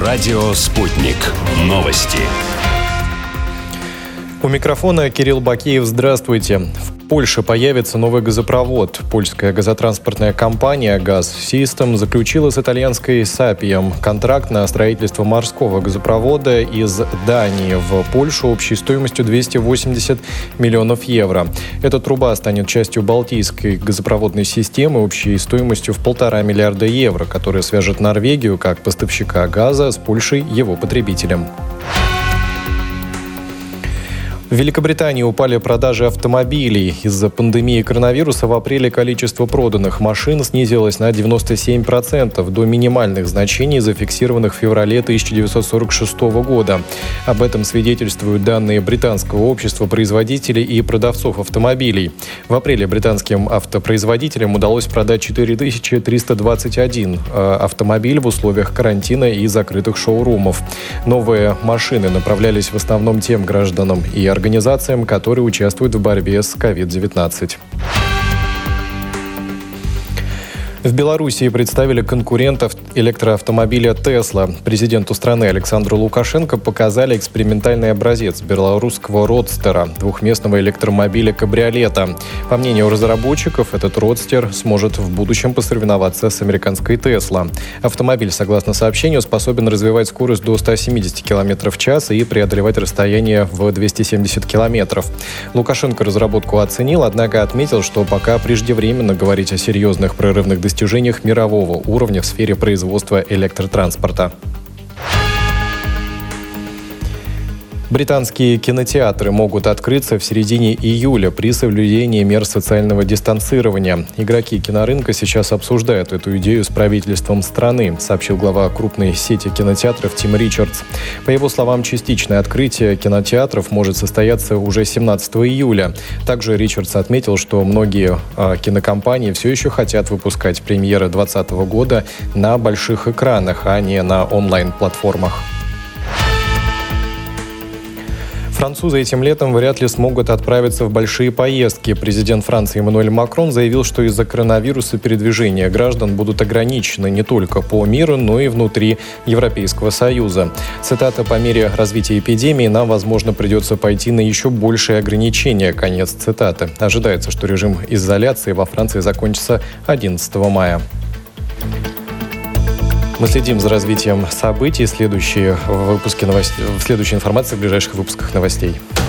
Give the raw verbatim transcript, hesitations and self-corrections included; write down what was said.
Радио «Спутник». Новости. У микрофона Кирилл Бакеев. Здравствуйте. В Польше появится новый газопровод. Польская газотранспортная компания «Газ Систем» заключила с итальянской «Сапием» контракт на строительство морского газопровода из Дании в Польшу общей стоимостью двести восемьдесят миллионов евро. Эта труба станет частью Балтийской газопроводной системы общей стоимостью в полтора миллиарда евро, которая свяжет Норвегию как поставщика газа с Польшей, его потребителем. В Великобритании упали продажи автомобилей. Из-за пандемии коронавируса в апреле количество проданных машин снизилось на девяносто семь процентов до минимальных значений, зафиксированных в феврале тысяча девятьсот сорок шестого года. Об этом свидетельствуют данные британского общества производителей и продавцов автомобилей. В апреле британским автопроизводителям удалось продать четыре тысячи триста двадцать один автомобиль в условиях карантина и закрытых шоурумов. Новые машины направлялись в основном тем гражданам и организациям, которые участвуют в борьбе с ковид девятнадцать. В Белоруссии представили конкурентов электроавтомобиля «Тесла». Президенту страны Александру Лукашенко показали экспериментальный образец белорусского «Родстера» – двухместного электромобиля-кабриолета. По мнению разработчиков, этот «Родстер» сможет в будущем посоревноваться с американской «Тесла». Автомобиль, согласно сообщению, способен развивать скорость до ста семидесяти километров в час и преодолевать расстояние в двести семьдесят километров. Лукашенко разработку оценил, однако отметил, что пока преждевременно говорить о серьезных прорывных достижениях достижениях мирового уровня в сфере производства электротранспорта. Британские кинотеатры могут открыться в середине июля при соблюдении мер социального дистанцирования. Игроки кинорынка сейчас обсуждают эту идею с правительством страны, сообщил глава крупной сети кинотеатров Тим Ричардс. По его словам, частичное открытие кинотеатров может состояться уже семнадцатого июля. Также Ричардс отметил, что многие э, кинокомпании все еще хотят выпускать премьеры двадцатого года на больших экранах, а не на онлайн-платформах. Французы этим летом вряд ли смогут отправиться в большие поездки. Президент Франции Эммануэль Макрон заявил, что из-за коронавируса передвижения граждан будут ограничены не только по миру, но и внутри Европейского Союза. Цитата: «По мере развития эпидемии нам, возможно, придется пойти на еще большие ограничения». Конец цитаты. Ожидается, что режим изоляции во Франции закончится одиннадцатого мая. Мы следим за развитием событий. Следующие выпуски новостей, следующая информация в ближайших выпусках новостей.